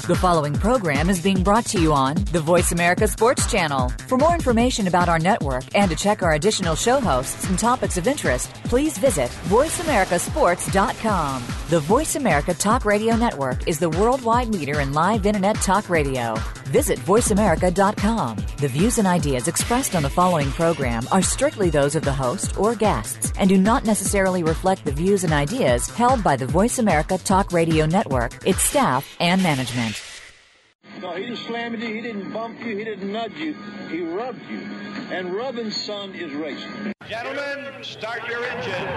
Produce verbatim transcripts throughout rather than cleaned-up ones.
The following program is being brought to you on the Voice America Sports Channel. For more information about our network and to check our additional show hosts and topics of interest, please visit voice america sports dot com. The Voice America Talk Radio Network is the worldwide leader in live Internet talk radio. Visit voice america dot com. The views and ideas expressed on the following program are strictly those of the host or guests and do not necessarily reflect the views and ideas held by the Voice America Talk Radio Network, its staff, and management. No, he didn't slam you, he didn't bump you, he didn't nudge you, he rubbed you. And rubbing, son, is racing. Gentlemen, start your engines.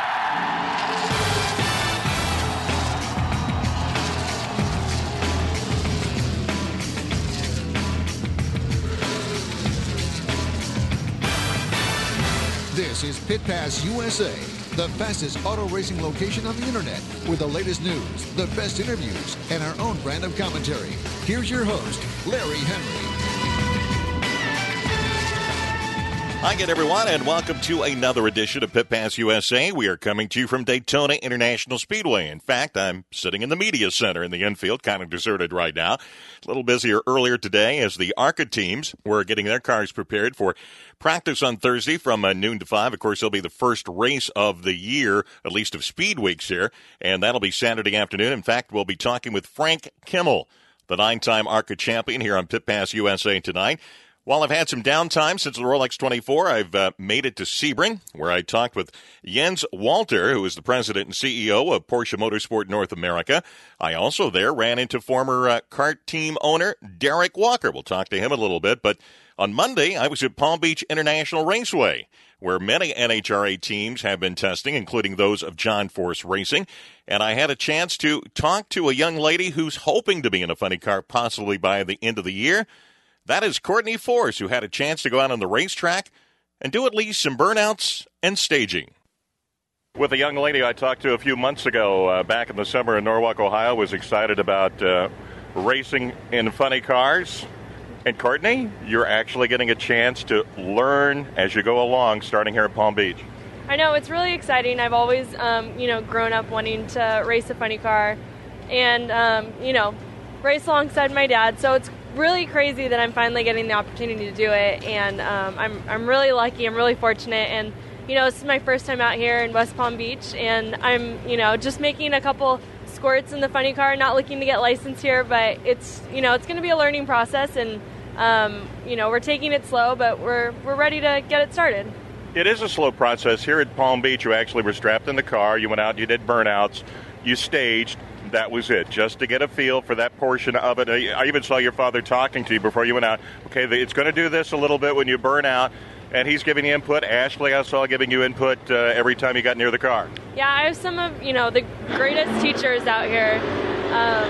This is Pit Pass U S A, the fastest auto racing location on the internet, with the latest news, the best interviews, and our own brand of commentary. Here's your host, Larry Henry. Hi again, everyone, and welcome to another edition of Pit Pass U S A. We are coming to you from Daytona International Speedway. In fact, I'm sitting in the media center in the infield, kind of deserted right now. A little busier earlier today as the ARCA teams were getting their cars prepared for practice on Thursday from uh, noon to five. Of course, it'll be the first race of the year, at least of speed weeks here, and that'll be Saturday afternoon. In fact, we'll be talking with Frank Kimmel, the nine-time ARCA champion, here on Pit Pass U S A tonight. While I've had some downtime since the Rolex twenty-four, I've uh, made it to Sebring, where I talked with Jens Walter, who is the president and C E O of Porsche Motorsport North America. I also there ran into former uh, kart team owner Derek Walker. We'll talk to him a little bit. But on Monday, I was at Palm Beach International Raceway, where many N H R A teams have been testing, including those of John Force Racing. And I had a chance to talk to a young lady who's hoping to be in a funny car possibly by the end of the year. That is Courtney Force, who had a chance to go out on the racetrack and do at least some burnouts and staging. With a young lady I talked to a few months ago uh, back in the summer in Norwalk, Ohio, was excited about uh, racing in funny cars. And Courtney, you're actually getting a chance to learn as you go along, starting here at Palm Beach. I know, it's really exciting. I've always, um, you know, grown up wanting to race a funny car and, um, you know, race alongside my dad. So it's really crazy that I'm finally getting the opportunity to do it, and um, I'm I'm really lucky. I'm really fortunate, and you know, this is my first time out here in West Palm Beach, and I'm you know just making a couple squirts in the funny car, not looking to get licensed here, but it's you know it's going to be a learning process, and um, you know we're taking it slow, but we're we're ready to get it started. It is a slow process. Here at Palm Beach, you actually were strapped in the car. You went out, you did burnouts, you staged. That was it, just to get a feel for that portion of it. I even saw your father talking to you before you went out. Okay, it's going to do this a little bit when you burn out, and he's giving you input. Ashley, I saw giving you input uh, every time you got near the car. Yeah, I have some of, you know, the greatest teachers out here. Um,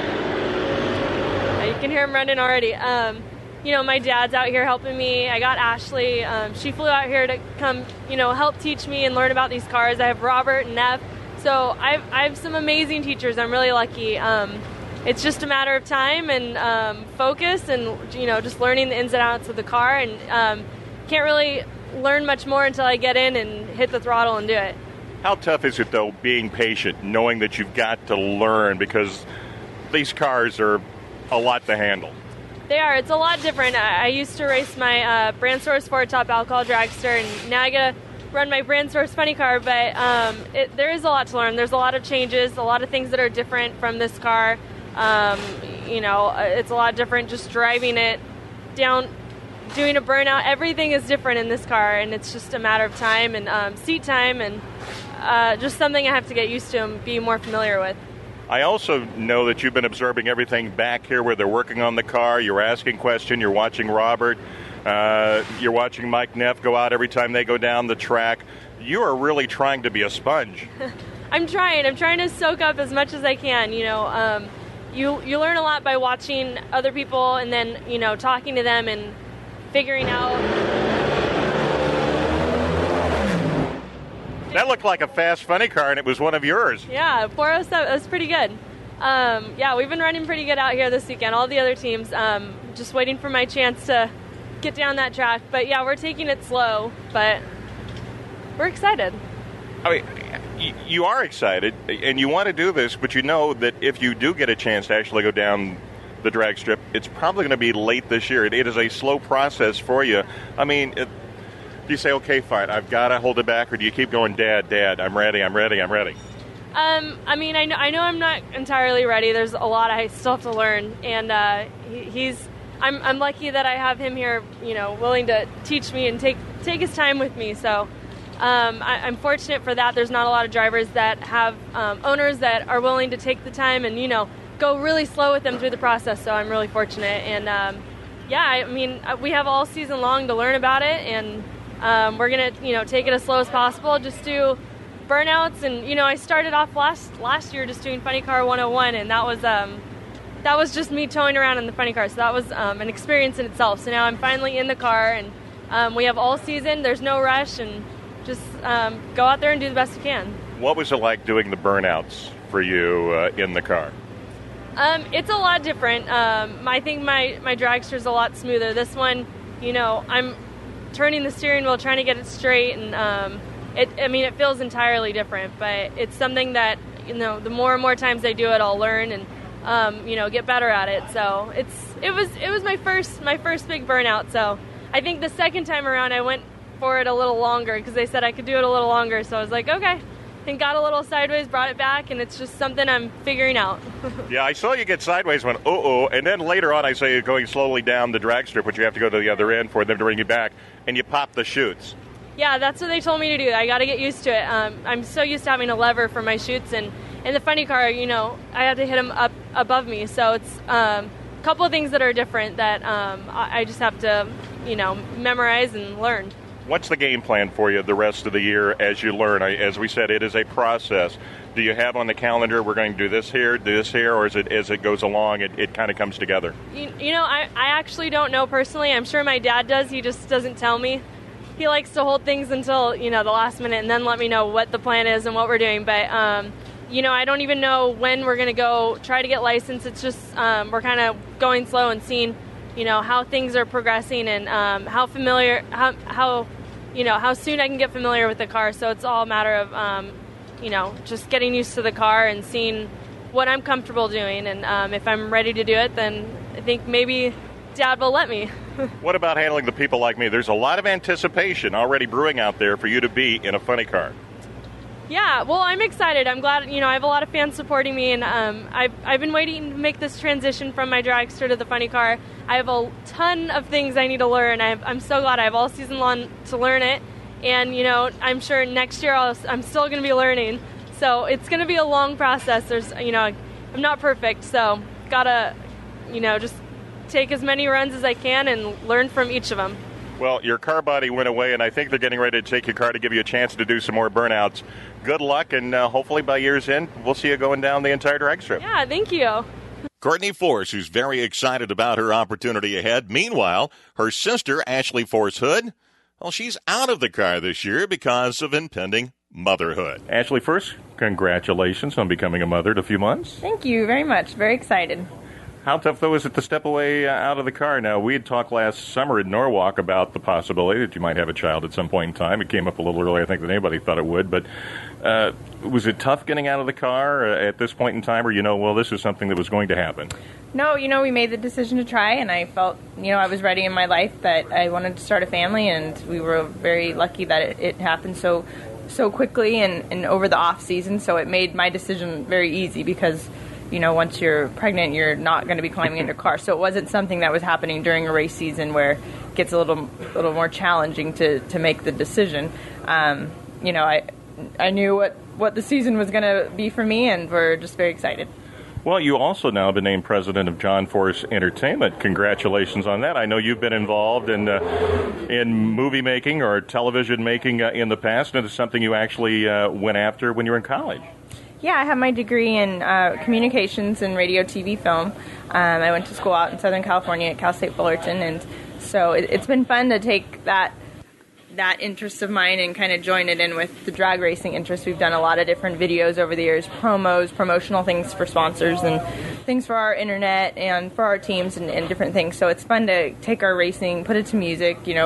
you can hear him running already. Um, you know, my dad's out here helping me. I got Ashley. Um, she flew out here to come, you know, help teach me and learn about these cars. I have Robert and Neff. So I've, I have some amazing teachers. I'm really lucky. Um, it's just a matter of time and um, focus and, you know, just learning the ins and outs of the car. And um, can't really learn much more until I get in and hit the throttle and do it. How tough is it, though, being patient, knowing that you've got to learn because these cars are a lot to handle? They are. It's a lot different. I, I used to race my uh, Brand Source Ford Top Alcohol Dragster, and now I get to run my Brand Source funny car, but um, it, there is a lot to learn. There's a lot of changes, a lot of things that are different from this car. Um, you know, it's a lot different just driving it down, doing a burnout. Everything is different in this car, and it's just a matter of time and um, seat time and uh, just something I have to get used to and be more familiar with. I also know that you've been observing everything back here where they're working on the car. You're asking questions. You're watching Robert. Uh, you're watching Mike Neff go out every time they go down the track. You are really trying to be a sponge. I'm trying. I'm trying to soak up as much as I can. You know, um, you you learn a lot by watching other people and then, you know, talking to them and figuring out. That looked like a fast, funny car, and it was one of yours. Yeah, four oh seven. That's pretty good. Um, yeah, we've been running pretty good out here this weekend. All the other teams, um, just waiting for my chance to get down that track. But yeah, we're taking it slow, but we're excited. I mean, you are excited, and you want to do this, but you know that if you do get a chance to actually go down the drag strip. It's probably going to be late this year. It, it is a slow process for you. I mean, it, do you say, okay, fine, I've got to hold it back, or do you keep going, Dad, Dad, I'm ready, I'm ready, I'm ready? Um, I mean, I know, I know I'm not entirely ready. There's a lot I still have to learn, and uh, he, he's. I'm, I'm lucky that I have him here, you know, willing to teach me and take take his time with me. So um, I, I'm fortunate for that. There's not a lot of drivers that have um, owners that are willing to take the time and, you know, go really slow with them through the process. So I'm really fortunate. And um, yeah, I mean, we have all season long to learn about it, and um, we're gonna, you know, take it as slow as possible. Just do burnouts, and you know, I started off last last year just doing Funny Car one oh one, and that was. Um, That was just me towing around in the funny car, so that was um, an experience in itself. So now I'm finally in the car, and um, we have all season. There's no rush, and just um, go out there and do the best you can. What was it like doing the burnouts for you uh, in the car? Um, it's a lot different. Um, I think my, my dragster's a lot smoother. This one, you know, I'm turning the steering wheel, trying to get it straight, and um, it, I mean, it feels entirely different, but it's something that, you know, the more and more times I do it, I'll learn and Um, you know, get better at it. So it's it was it was my first my first big burnout. So I think the second time around I went for it a little longer because they said I could do it a little longer. So I was like, okay, and got a little sideways, brought it back, and it's just something I'm figuring out. Yeah, I saw you get sideways, went uh oh, and then later on I saw you going slowly down the drag strip, but you have to go to the other end for them to bring you back, and you pop the chutes. Yeah, that's what they told me to do. I got to get used to it. Um, I'm so used to having a lever for my chutes, and in the funny car, you know, I had to hit them up above me. So it's um, a couple of things that are different that um, I just have to, you know, memorize and learn. What's the game plan for you the rest of the year as you learn? As we said, it is a process. Do you have on the calendar, we're going to do this here, do this here, or is it as it goes along, it, it kind of comes together? You, you know, I, I actually don't know personally. I'm sure my dad does. He just doesn't tell me. He likes to hold things until, you know, the last minute and then let me know what the plan is and what we're doing. But, um, you know, I don't even know when we're going to go try to get licensed. It's just um, we're kind of going slow and seeing, you know, how things are progressing and um, how familiar, how, how, you know, how soon I can get familiar with the car. So it's all a matter of, um, you know, just getting used to the car and seeing what I'm comfortable doing. And um, if I'm ready to do it, then I think maybe Dad will let me. What about handling the people like me? There's a lot of anticipation already brewing out there for you to be in a funny car. Yeah, well, I'm excited. I'm glad, you know, I have a lot of fans supporting me, and um, I've, I've been waiting to make this transition from my dragster to the funny car. I have a ton of things I need to learn. I have, I'm so glad I have all season long to learn it, and, you know, I'm sure next year I'll, I'm still going to be learning. So it's going to be a long process. There's, you know, I'm not perfect, so gotta, you know, just take as many runs as I can and learn from each of them. Well, your car body went away, and I think they're getting ready to take your car to give you a chance to do some more burnouts. Good luck, and uh, hopefully by year's end, we'll see you going down the entire drag strip. Yeah, thank you. Courtney Force, who's very excited about her opportunity ahead. Meanwhile, her sister, Ashley Force Hood, well, she's out of the car this year because of impending motherhood. Ashley, first, congratulations on becoming a mother in a few months. Thank you very much. Very excited. How tough, though, is it to step away uh, out of the car? Now, we had talked last summer in Norwalk about the possibility that you might have a child at some point in time. It came up a little earlier, I think, than anybody thought it would. But uh, was it tough getting out of the car uh, at this point in time, or, you know, well, this is something that was going to happen? No, you know, we made the decision to try, and I felt, you know, I was ready in my life that I wanted to start a family, and we were very lucky that it, it happened so so quickly and, and over the off season. So it made my decision very easy because, you know, once you're pregnant, you're not going to be climbing into a car. So it wasn't something that was happening during a race season where it gets a little little more challenging to, to make the decision. Um, you know, I I knew what, what the season was going to be for me, and we're just very excited. Well, you also now have been named president of John Force Entertainment. Congratulations on that. I know you've been involved in uh, in movie making or television making uh, in the past, and it's something you actually uh, went after when you were in college. Yeah, I have my degree in uh, communications and radio, T V, film. Um, I went to school out in Southern California at Cal State Fullerton, and so it, it's been fun to take that that interest of mine and kind of join it in with the drag racing interest. We've done a lot of different videos over the years, promos, promotional things for sponsors, and things for our internet and for our teams and, and different things. So it's fun to take our racing, put it to music, you know,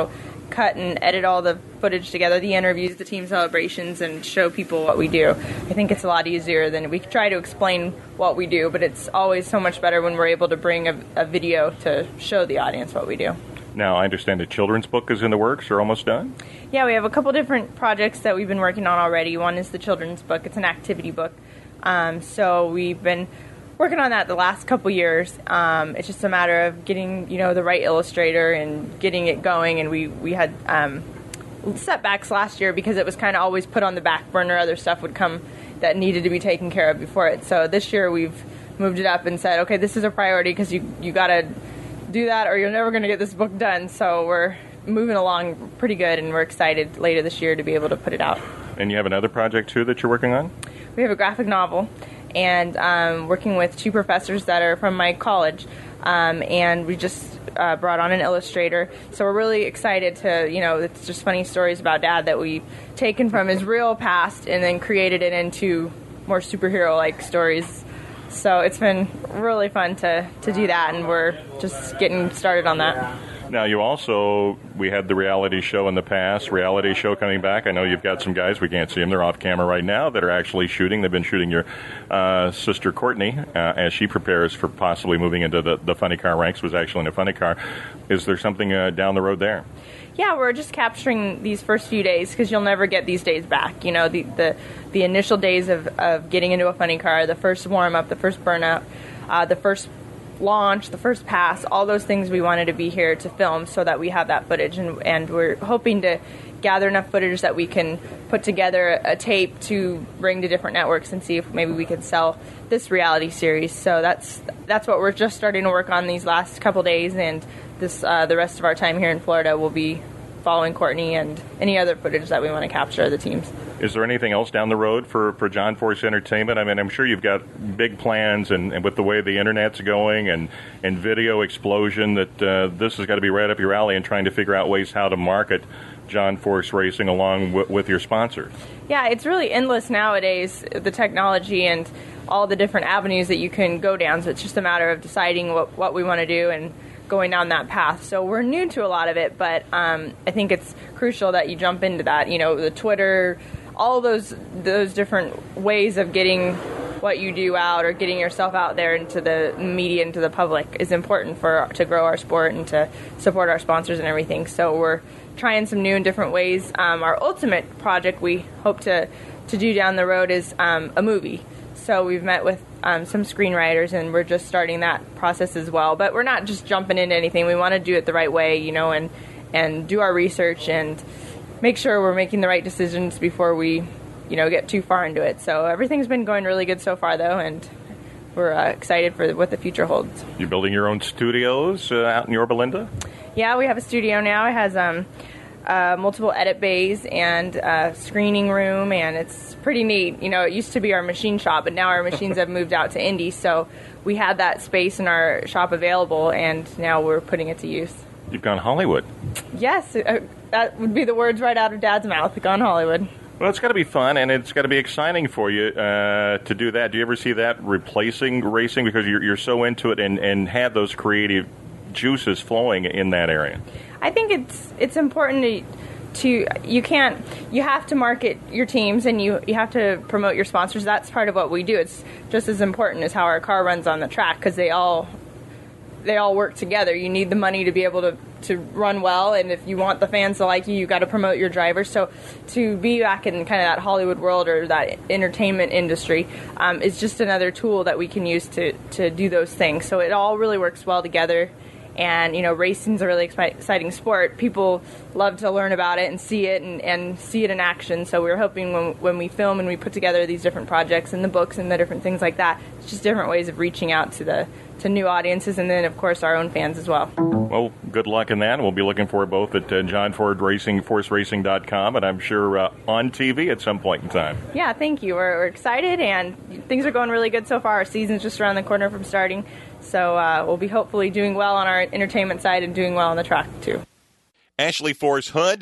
cut and edit all the footage together, the interviews, the team celebrations, and show people what we do. I think it's a lot easier than we try to explain what we do, but it's always so much better when we're able to bring a, a video to show the audience what we do. Now, I understand a children's book is in the works or almost done? Yeah, we have a couple different projects that we've been working on already. One is the children's book. It's an activity book. Um, so we've been working on that the last couple years. Um, it's just a matter of getting, you know, the right illustrator and getting it going. And we, we had um, setbacks last year because it was kind of always put on the back burner. Other stuff would come that needed to be taken care of before it. So this year we've moved it up and said, okay, this is a priority because you, you got to do that or you're never going to get this book done. So we're moving along pretty good, and we're excited later this year to be able to put it out. And you have another project, too, that you're working on? We have a graphic novel, and um, working with two professors that are from my college, um, and we just uh, brought on an illustrator. So we're really excited to, you know, it's just funny stories about Dad that we've taken from his real past and then created it into more superhero-like stories. So it's been really fun to, to do that, and we're just getting started on that. Now, you also, we had the reality show in the past, reality show coming back. I know you've got some guys, we can't see them, they're off camera right now, that are actually shooting. They've been shooting your uh, sister Courtney uh, as she prepares for possibly moving into the, the funny car ranks, was actually in a funny car. Is there something uh, down the road there? Yeah, we're just capturing these first few days because you'll never get these days back. You know, the the, the initial days of, of getting into a funny car, the first warm-up, the first burnout, uh, the first launch, the first pass, all those things we wanted to be here to film so that we have that footage. And, and we're hoping to gather enough footage that we can put together a tape to bring to different networks and see if maybe we could sell this reality series. So that's that's what we're just starting to work on these last couple days, and this uh, the rest of our time here in Florida will be following Courtney and any other footage that we want to capture of the teams. Is there anything else down the road for, for John Force Entertainment? I mean, I'm sure you've got big plans, and, and with the way the Internet's going and, and video explosion, that uh, this has got to be right up your alley and trying to figure out ways how to market John Force Racing along w- with your sponsors. Yeah, it's really endless nowadays, the technology and all the different avenues that you can go down. So it's just a matter of deciding what, what we want to do and going down that path. So we're new to a lot of it, but um, I think it's crucial that you jump into that. You know, the Twitter, all those those different ways of getting what you do out or getting yourself out there into the media, into the public, is important for to grow our sport and to support our sponsors and everything. So we're trying some new and different ways. Um, our ultimate project we hope to, to do down the road is um, a movie. So we've met with um, some screenwriters, and we're just starting that process as well. But we're not just jumping into anything. We want to do it the right way, you know, and, and do our research and make sure we're making the right decisions before we, you know, get too far into it. So everything's been going really good so far, though, and we're uh, excited for what the future holds. You're building your own studios uh, out in Yorba Linda? Yeah, we have a studio now. It has um, uh, multiple edit bays and a screening room, and it's pretty neat. You know, it used to be our machine shop, but now our machines have moved out to Indy, so we had that space in our shop available, and now we're putting it to use. You've gone Hollywood. Yes, uh, that would be the words right out of Dad's mouth, gone Hollywood. Well, it's got to be fun, and it's got to be exciting for you uh, to do that. Do you ever see that replacing racing because you're, you're so into it and, and have those creative juices flowing in that area? I think it's it's important to, to you can't, you have to market your teams and you, you have to promote your sponsors. That's part of what we do. It's just as important as how our car runs on the track because they all they all work together. You need the money to be able to, to run well, and if you want the fans to like you, you got to promote your drivers. So to be back in kind of that Hollywood world or that entertainment industry um, is just another tool that we can use to, to do those things. So it all really works well together. And, you know, racing's a really exciting sport. People love to learn about it and see it and, and see it in action. So we're hoping when, when we film and we put together these different projects and the books and the different things like that, it's just different ways of reaching out to the to new audiences and then, of course, our own fans as well. Well, good luck in that. We'll be looking for it both at uh, John Ford Racing, force racing dot com, and I'm sure uh, on T V at some point in time. Yeah, thank you. We're, we're excited, and things are going really good so far. Our season's just around the corner from starting. So uh, we'll be hopefully doing well on our entertainment side and doing well on the track, too. Ashley Force Hood,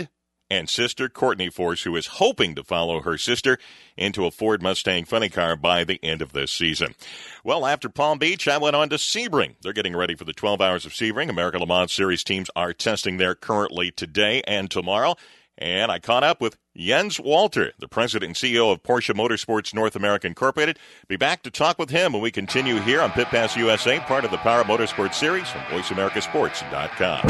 and sister, Courtney Force, who is hoping to follow her sister into a Ford Mustang funny car by the end of this season. Well, after Palm Beach, I went on to Sebring. They're getting ready for the twelve Hours of Sebring. American Le Mans Series teams are testing there currently today and tomorrow. And I caught up with Jens Walter, the president and C E O of Porsche Motorsports North America Incorporated. Be back to talk with him when we continue here on Pit Pass U S A, part of the Power Motorsports Series from voice america sports dot com.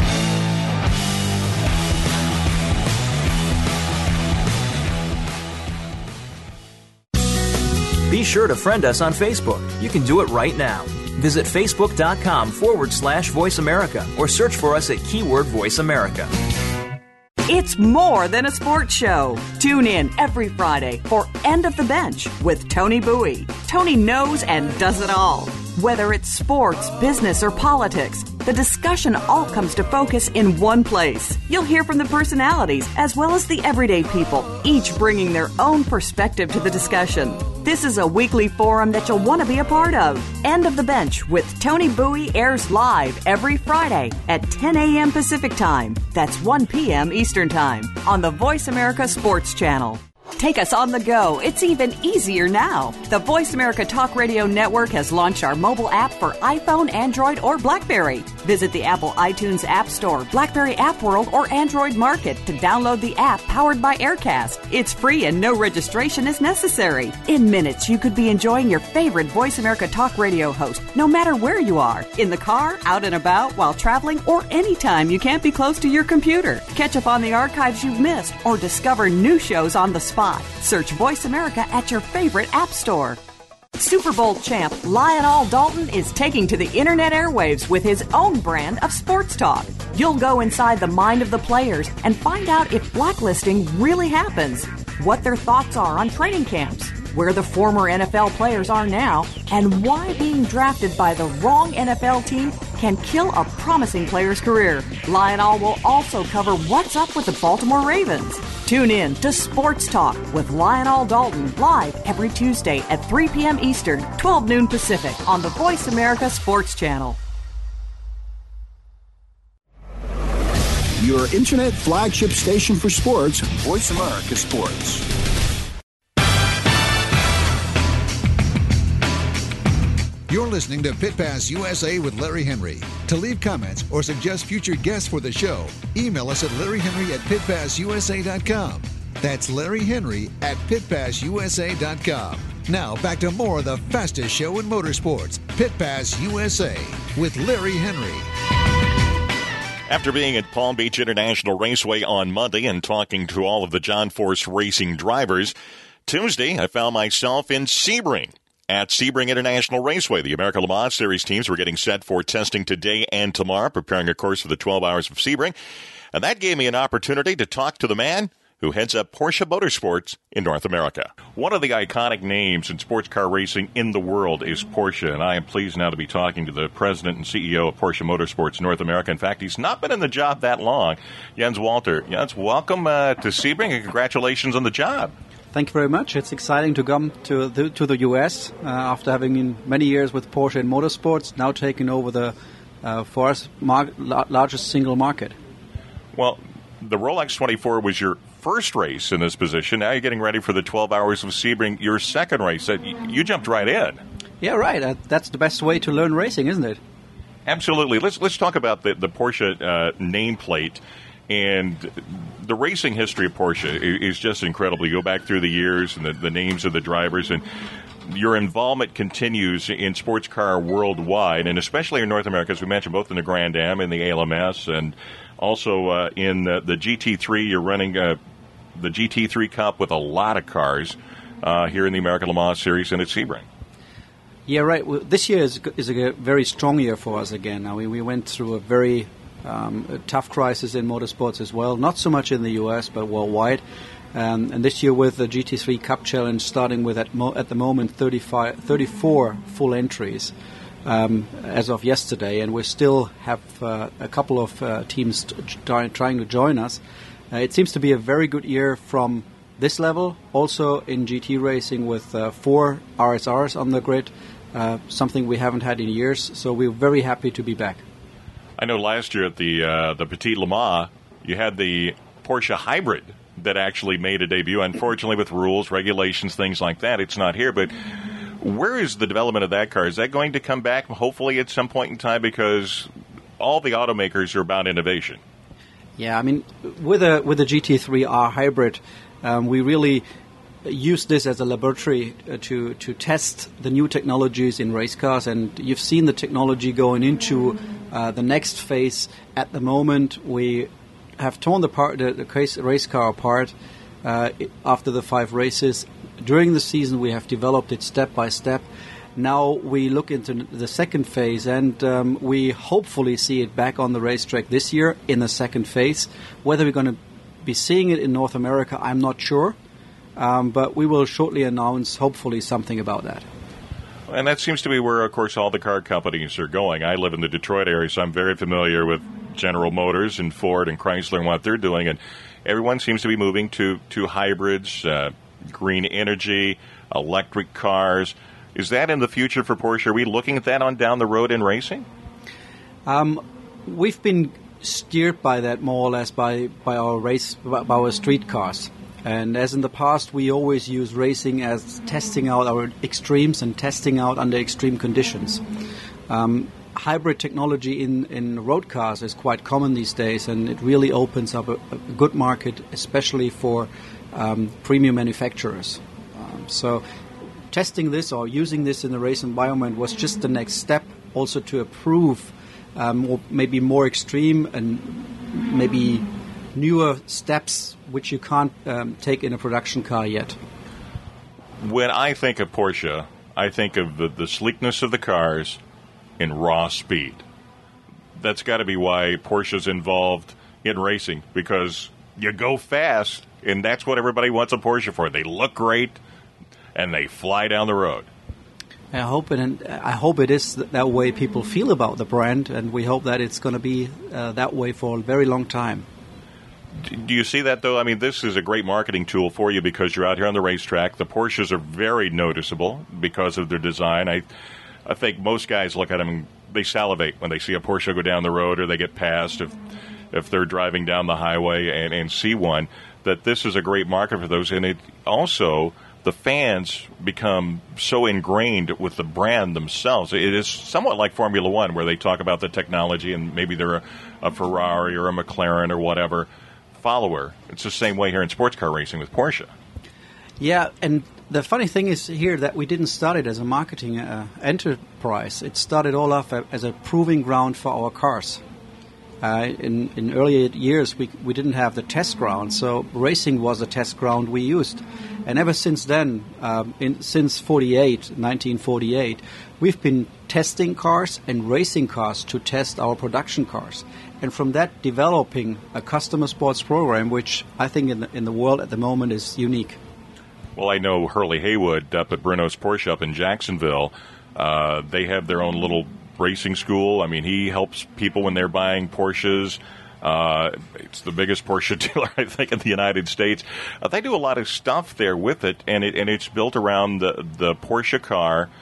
Be sure to friend us on Facebook. You can do it right now. Visit facebook.com forward slash Voice America or search for us at keyword Voice America. It's more than a sports show. Tune in every Friday for End of the Bench with Tony Bowie. Tony knows and does it all. Whether it's sports, business, or politics, the discussion all comes to focus in one place. You'll hear from the personalities as well as the everyday people, each bringing their own perspective to the discussion. This is a weekly forum that you'll want to be a part of. End of the Bench with Tony Bowie airs live every Friday at ten a.m. Pacific Time. That's one p.m. Eastern Time on the Voice America Sports Channel. Take us on the go. It's even easier now. The Voice America Talk Radio Network has launched our mobile app for iPhone, Android, or BlackBerry. Visit the Apple iTunes App Store, BlackBerry App World, or Android Market to download the app powered by Aircast. It's free and no registration is necessary. In minutes, you could be enjoying your favorite Voice America Talk Radio host, no matter where you are. In the car, out and about, while traveling, or anytime you can't be close to your computer. Catch up on the archives you've missed, or discover new shows on the spot. Search Voice America at your favorite app store. Super Bowl champ Lionel Dalton is taking to the internet airwaves with his own brand of sports talk. You'll go inside the mind of the players and find out if blacklisting really happens, what their thoughts are on training camps, where the former N F L players are now, and why being drafted by the wrong N F L team can kill a promising player's career. Lionel will also cover what's up with the Baltimore Ravens. Tune in to Sports Talk with Lionel Dalton live every Tuesday at three p.m. Eastern, twelve noon Pacific on the Voice America Sports Channel. Your internet flagship station for sports, Voice America Sports. You're listening to Pit Pass U S A with Larry Henry. To leave comments or suggest future guests for the show, email us at larry henry at pit pass u s a dot com. That's Larry Henry at pit pass u s a dot com. Now back to more of the fastest show in motorsports, Pit Pass U S A with Larry Henry. After being at Palm Beach International Raceway on Monday and talking to all of the John Force Racing drivers, Tuesday I found myself in Sebring. At Sebring International Raceway, the American Le Mans Series teams were getting set for testing today and tomorrow, preparing, of course, for the twelve Hours of Sebring. And that gave me an opportunity to talk to the man who heads up Porsche Motorsports in North America. One of the iconic names in sports car racing in the world is Porsche, and I am pleased now to be talking to the president and C E O of Porsche Motorsports North America. In fact, he's not been in the job that long. Jens Walter. Jens, welcome uh, to Sebring, and congratulations on the job. Thank you very much. It's exciting to come to the, to the U S uh, after having been many years with Porsche in motorsports, now taking over the, uh, for us, mar- largest single market. Well, the Rolex twenty-four was your first race in this position. Now you're getting ready for the twelve Hours of Sebring, your second race. You jumped right in. Yeah, right. Uh, that's the best way to learn racing, isn't it? Absolutely. Let's let's talk about the, the Porsche uh, nameplate. And the racing history of Porsche is just incredible. You go back through the years and the, the names of the drivers, and your involvement continues in sports car worldwide, and especially in North America, as we mentioned, both in the Grand Am and the A L M S, and also uh, in the, the G T three. You're running uh, the G T three Cup with a lot of cars uh, here in the American Le Mans Series and at Sebring. Yeah, right. Well, this year is, is a very strong year for us again. Now, we, we went through a very Um, a tough crisis in motorsports as well, not so much in the U S but worldwide. Um, and this year with the G T three Cup Challenge starting with at, mo- at the moment thirty-five, thirty-four full entries um, as of yesterday, and we still have uh, a couple of uh, teams t- t- trying to join us. Uh, it seems to be a very good year from this level, also in G T racing with uh, four R S Rs on the grid, uh, something we haven't had in years, so we're very happy to be back. I know last year at the uh, the Petit Le Mans, you had the Porsche Hybrid that actually made a debut. Unfortunately, with rules, regulations, things like that, it's not here. But where is the development of that car? Is that going to come back hopefully at some point in time? Because all the automakers are about innovation. Yeah, I mean, with a with the G T three R Hybrid, um, we really use this as a laboratory uh, to to test the new technologies in race cars, and you've seen the technology going into uh, the next phase. At the moment, we have torn the, part, the, the case, race car apart uh, after the five races. During the season, we have developed it step by step. Now we look into the second phase, and um, we hopefully see it back on the racetrack this year in the second phase. Whether we're going to be seeing it in North America, I'm not sure. Um, but we will shortly announce, hopefully, something about that. And that seems to be where, of course, all the car companies are going. I live in the Detroit area, so I'm very familiar with General Motors and Ford and Chrysler and what they're doing. And everyone seems to be moving to, to hybrids, uh, green energy, electric cars. Is that in the future for Porsche? Are we looking at that on down the road in racing? Um, we've been steered by that more or less by, by our race, by our street cars. And as in the past, we always use racing as testing out our extremes and testing out under extreme conditions. Um, hybrid technology in, in road cars is quite common these days, and it really opens up a, a good market, especially for um, premium manufacturers. Um, so testing this or using this in the race environment was just the next step, also to approve um, or maybe more extreme and maybe newer steps which you can't um, take in a production car yet. When I think of Porsche, I think of the, the sleekness of the cars in raw speed. That's got to be why Porsche's involved in racing, because you go fast, and that's what everybody wants a Porsche for. They look great, and they fly down the road. I hope it, I hope it is that way people feel about the brand, and we hope that it's going to be uh, that way for a very long time. Do you see that, though? I mean, this is a great marketing tool for you because you're out here on the racetrack. The Porsches are very noticeable because of their design. I I think most guys look at them and they salivate when they see a Porsche go down the road or they get passed if if they're driving down the highway and, and see one, that this is a great market for those. And it also, the fans become so ingrained with the brand themselves. It is somewhat like Formula One, where they talk about the technology and maybe they're a, a Ferrari or a McLaren or whatever follower. It's the same way here in sports car racing with Porsche. Yeah, and the funny thing is here that we didn't start it as a marketing uh, enterprise. It started all off as a proving ground for our cars. Uh, in, in earlier years, we, we didn't have the test ground, so racing was a test ground we used. And ever since then, um, in, since forty-eight, nineteen forty-eight, we've been testing cars and racing cars to test our production cars. And from that, developing a customer sports program, which I think in the, in the world at the moment is unique. Well, I know Hurley Haywood up at Bruno's Porsche up in Jacksonville. Uh, they have their own little racing school. I mean, he helps people when they're buying Porsches. Uh, it's the biggest Porsche dealer, I think, in the United States. Uh, they do a lot of stuff there with it, and it and it's built around the, the Porsche car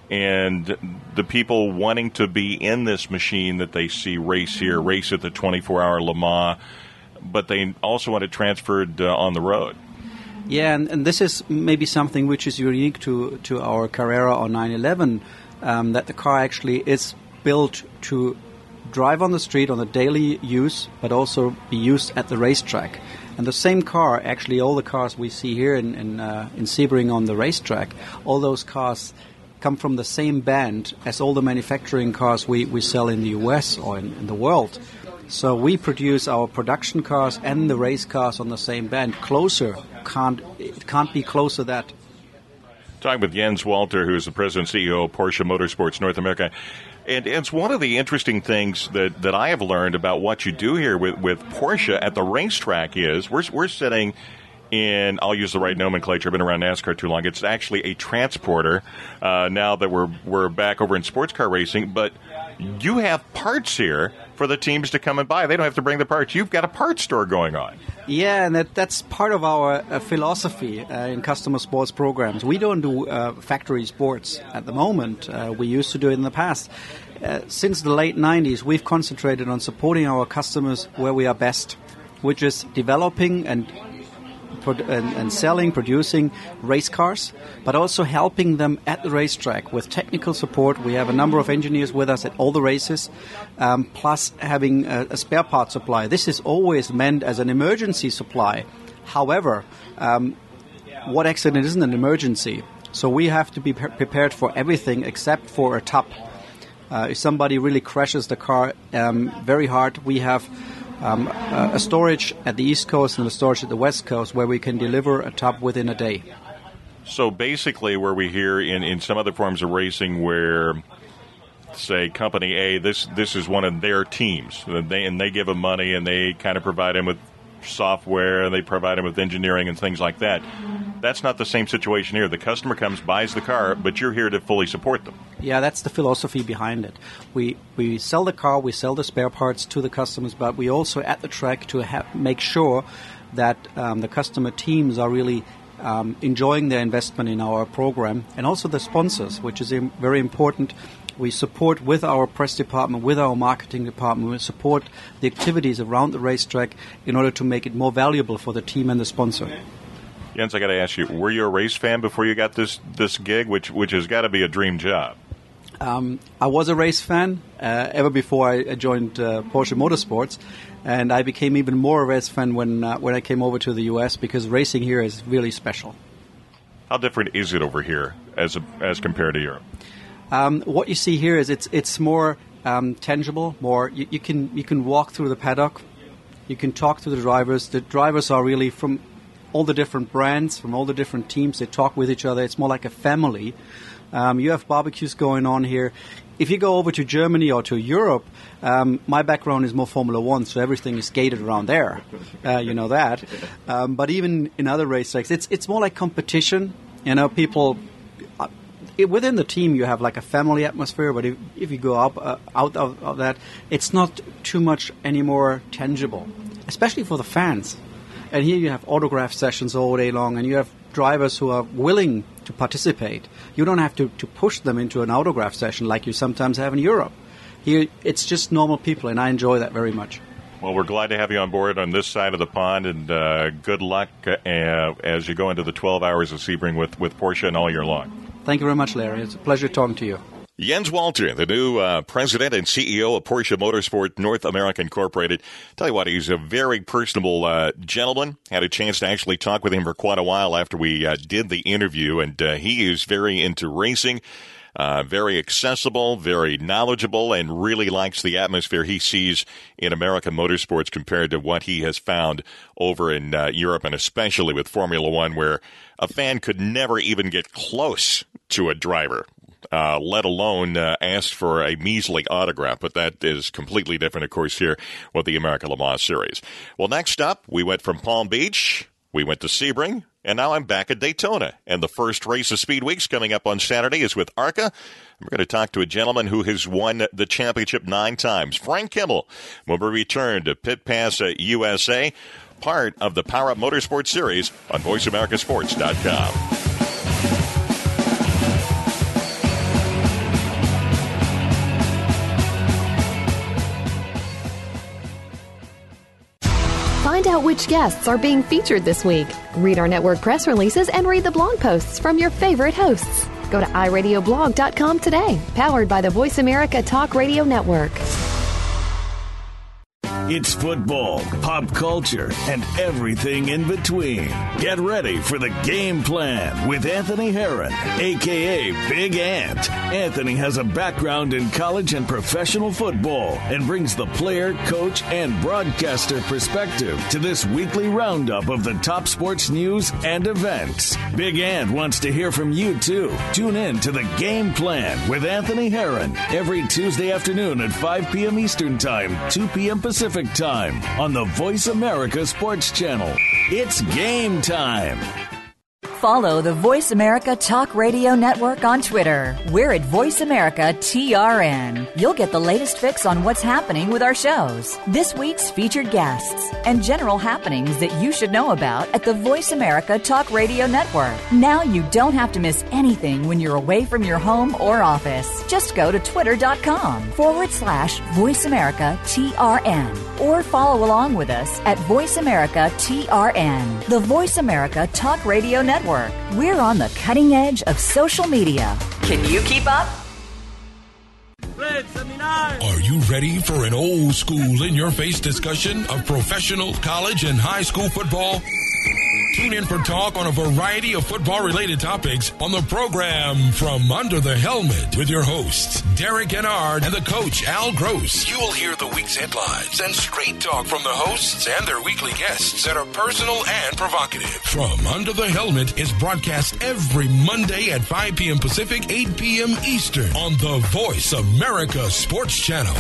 and the people wanting to be in this machine that they see race here, race at the twenty-four hour Le Mans, but they also want it transferred uh, on the road. Yeah, and, and this is maybe something which is unique to, to our Carrera or nine eleven, um, that the car actually is built to drive on the street on a daily use, but also be used at the racetrack. And the same car, actually all the cars we see here in, in, uh, in Sebring on the racetrack, all those cars come from the same band as all the manufacturing cars we, we sell in the U S or in, in the world. So we produce our production cars and the race cars on the same band. Closer, can't it can't be closer that. Talking with Jens Walter, who is the president and C E O of Porsche Motorsports North America. And it's one of the interesting things that, that I have learned about what you do here with, with Porsche at the racetrack is we're, we're sitting in, I'll use the right nomenclature, I've been around NASCAR too long, it's actually a transporter uh, now that we're we're back over in sports car racing, but you have parts here for the teams to come and buy. They don't have to bring the parts. You've got a parts store going on. Yeah, and that, that's part of our uh, philosophy uh, in customer sports programs. We don't do uh, factory sports at the moment. Uh, we used to do it in the past. Uh, since the late nineties, we've concentrated on supporting our customers where we are best. which is developing and And, and selling, producing race cars, but also helping them at the racetrack with technical support. We have a number of engineers with us at all the races, um, plus having a, a spare part supply. This is always meant as an emergency supply. However, um, what accident isn't an emergency? So we have to be pre- prepared for everything except for a top. Uh, if somebody really crashes the car um, very hard, we have Um, uh, a storage at the East Coast and a storage at the West Coast where we can deliver a top within a day. So basically where we hear in, in some other forms of racing where, say, Company A, this this is one of their teams, and they, and they give them money and they kind of provide them with software and they provide them with engineering and things like that. That's not the same situation here. The customer comes, buys the car, but you're here to fully support them. Yeah, that's the philosophy behind it. We we sell the car, we sell the spare parts to the customers, but we also at the track to ha- make sure that um, the customer teams are really um, enjoying their investment in our program, and also the sponsors, which is im- very important. We support with our press department, with our marketing department, we support the activities around the racetrack in order to make it more valuable for the team and the sponsor. Jens, I got to ask you, were you a race fan before you got this this gig, which which has got to be a dream job? Um, I was a race fan uh, ever before I joined uh, Porsche Motorsports, and I became even more a race fan when uh, when I came over to the U S because racing here is really special. How different is it over here as a, as compared to Europe? Um, what you see here is it's it's more um, tangible. More you, you can you can walk through the paddock, you can talk to the drivers. The drivers are really from all the different brands, from all the different teams. They talk with each other. It's more like a family. Um, you have barbecues going on here. If you go over to Germany or to Europe, um, my background is more Formula One, so everything is gated around there. Uh, you know that. Um, but even in other racetracks, it's it's more like competition. You know, people uh, it, within the team you have like a family atmosphere. But if if you go up uh, out of, of that, it's not too much anymore tangible, especially for the fans. And here you have autograph sessions all day long, and you have drivers who are willing to participate. You don't have to, to push them into an autograph session like you sometimes have in Europe. Here, it's just normal people, and I enjoy that very much. Well, we're glad to have you on board on this side of the pond, and uh, good luck uh, as you go into the twelve hours of Sebring with, with Porsche and all year long. Thank you very much, Larry. It's a pleasure talking to you. Jens Walter, the new uh, president and C E O of Porsche Motorsport North America Incorporated. Tell you what, he's a very personable uh, gentleman. Had a chance to actually talk with him for quite a while after we uh, did the interview, and uh, he is very into racing, uh, very accessible, very knowledgeable, and really likes the atmosphere he sees in American motorsports compared to what he has found over in uh, Europe, and especially with Formula One, where a fan could never even get close to a driver. Uh, let alone uh, asked for a measly autograph, but that is completely different, of course, here with the American Le Mans Series. Well, next up, we went from Palm Beach, we went to Sebring, and now I'm back at Daytona. And the first race of Speed Weeks coming up on Saturday is with ARCA. We're going to talk to a gentleman who has won the championship nine times, Frank Kimmel, when we return to Pit Pass U S A, part of the Power Up Motorsports Series on voice america sports dot com. Find out which guests are being featured this week. Read our network press releases and read the blog posts from your favorite hosts. Go to i radio blog dot com today, powered by the Voice America Talk Radio Network. It's football, pop culture, and everything in between. Get ready for the Game Plan with Anthony Herron, a k a. Big Ant. Anthony has a background in college and professional football and brings the player, coach, and broadcaster perspective to this weekly roundup of the top sports news and events. Big Ant wants to hear from you, too. Tune in to the Game Plan with Anthony Herron every Tuesday afternoon at five p.m. Eastern Time, two p.m. Pacific Time on the Voice America Sports Channel. It's game time. Follow the Voice America Talk Radio Network on Twitter. We're at Voice America T R N. You'll get the latest fix on what's happening with our shows, this week's featured guests, and general happenings that you should know about at the Voice America Talk Radio Network. Now you don't have to miss anything when you're away from your home or office. Just go to twitter.com forward slash Voice America T R N or follow along with us at Voice America T R N, the Voice America Talk Radio Network. We're on the cutting edge of social media. Can you keep up? Are you ready for an old school in-your-face discussion of professional, college, and high school football? Tune in for talk on a variety of football-related topics on the program From Under the Helmet with your hosts, Derek Gennard and the coach, Al Gross. You'll hear the week's headlines and straight talk from the hosts and their weekly guests that are personal and provocative. From Under the Helmet is broadcast every Monday at five p.m. Pacific, eight p.m. Eastern on the Voice America Sports Channel.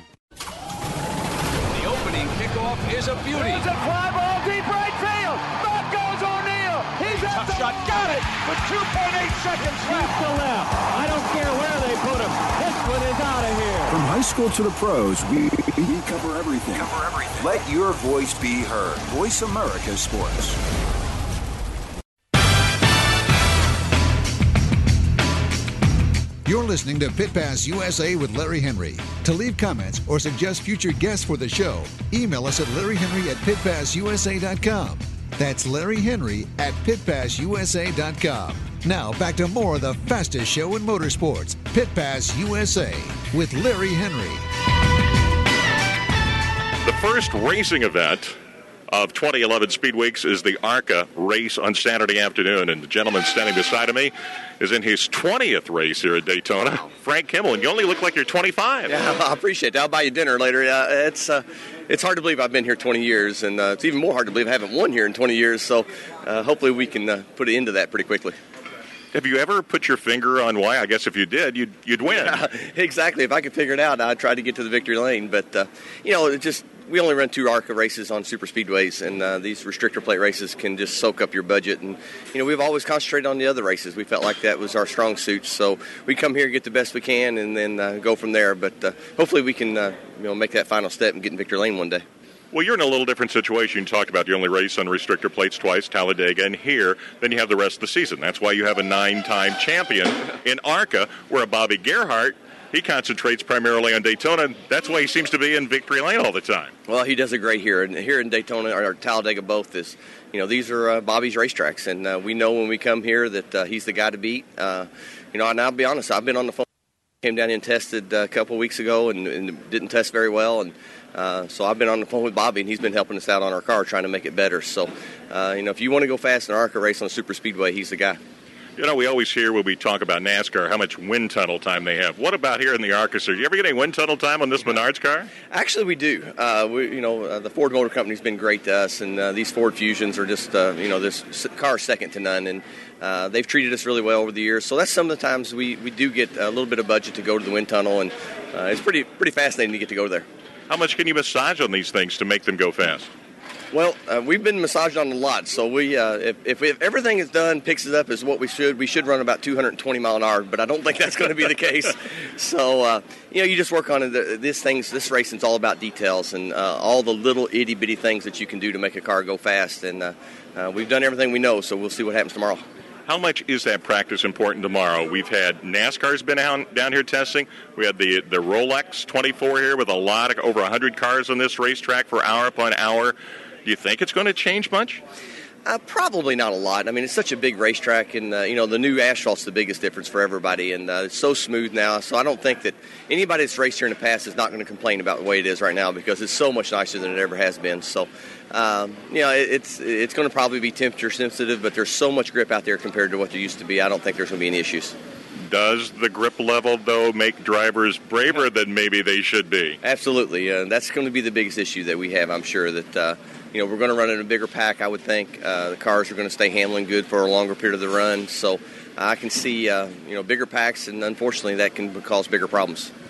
The opening kickoff is a beauty. It's a fly ball deep right field. Back goes O'Neal. He's at the shot. Got it with two point eight seconds left. To left. I don't care where they put him. This one is out of here. From high school to the pros, we, we cover everything. Cover everything. Let your voice be heard. Voice America Sports. You're listening to Pit Pass U S A with Larry Henry. To leave comments or suggest future guests for the show, email us at larry henry at pit pass u s a dot com. That's Larry Henry at pit pass u s a dot com. Now back to more of the fastest show in motorsports, Pit Pass U S A with Larry Henry. The first racing event of twenty eleven Speed Weeks is the ARCA race on Saturday afternoon, and the gentleman standing beside of me is in his twentieth race here at Daytona. Wow. Frank Kimmel, and you only look like you're twenty-five. Yeah, I appreciate that. I'll buy you dinner later. Uh, it's uh, it's hard to believe I've been here twenty years, and uh, it's even more hard to believe I haven't won here in twenty years, so uh, hopefully we can uh, put an end to that pretty quickly. Have you ever put your finger on why? I guess if you did, you'd, you'd win. Yeah, exactly. If I could figure it out, I'd try to get to the victory lane. But, uh, you know, it just we only run two ARCA races on super speedways, and uh, these restrictor plate races can just soak up your budget. And, you know, we've always concentrated on the other races. We felt like that was our strong suit. So we come here, get the best we can, and then uh, go from there. But uh, hopefully we can, uh, you know, make that final step and get in victory lane one day. Well, you're in a little different situation. You talked about you only race on restrictor plates twice, Talladega and here. Then you have the rest of the season. That's why you have a nine-time champion in ARCA, where a Bobby Gerhart, he concentrates primarily on Daytona. That's why he seems to be in victory lane all the time. Well, he does it great here. And here in Daytona, or Talladega both, is, you know, these are uh, Bobby's racetracks. And uh, we know when we come here that uh, he's the guy to beat. Uh, you know, and I'll be honest, I've been on the phone. Came down here and tested uh, a couple of weeks ago and, and didn't test very well. And Uh, so I've been on the phone with Bobby, and he's been helping us out on our car, trying to make it better. So, uh, you know, if you want to go fast in an ARCA race on a super speedway, he's the guy. You know, we always hear when we talk about NASCAR how much wind tunnel time they have. What about here in the ARCA, sir? Do you ever get any wind tunnel time on this Menards car? Actually, we do. Uh, we, you know, uh, the Ford Motor Company's been great to us, and uh, these Ford Fusions are just, uh, you know, this car is second to none, and uh, they've treated us really well over the years. So that's some of the times we, we do get a little bit of budget to go to the wind tunnel, and uh, it's pretty pretty fascinating to get to go there. How much can you massage on these things to make them go fast? Well, uh, we've been massaged on a lot, so we uh, if, if, we, if everything is done, picks it up as what we should, we should run about two hundred twenty mile an hour, but I don't think that's going to be the case. So, uh, you know, you just work on it. This thing's, this racing's all about details and uh, all the little itty-bitty things that you can do to make a car go fast, and uh, uh, we've done everything we know, so we'll see what happens tomorrow. How much is that practice important tomorrow? We've had NASCAR's been down, down here testing. We had the the Rolex twenty-four here with a lot of over one hundred cars on this racetrack for hour upon hour. Do you think it's going to change much? Uh, probably not a lot. I mean, it's such a big racetrack, and, uh, you know, the new asphalt's the biggest difference for everybody, and uh, it's so smooth now, so I don't think that anybody that's raced here in the past is not going to complain about the way it is right now because it's so much nicer than it ever has been. So, um, you know, it, it's it's going to probably be temperature sensitive, but there's so much grip out there compared to what there used to be. I don't think there's going to be any issues. Does the grip level, though, make drivers braver than maybe they should be? Absolutely. Uh, that's going to be the biggest issue that we have, I'm sure, that, uh, you know, we're going to run in a bigger pack, I would think. Uh, the cars are going to stay handling good for a longer period of the run. So I can see, uh, you know, bigger packs, and unfortunately that can cause bigger problems.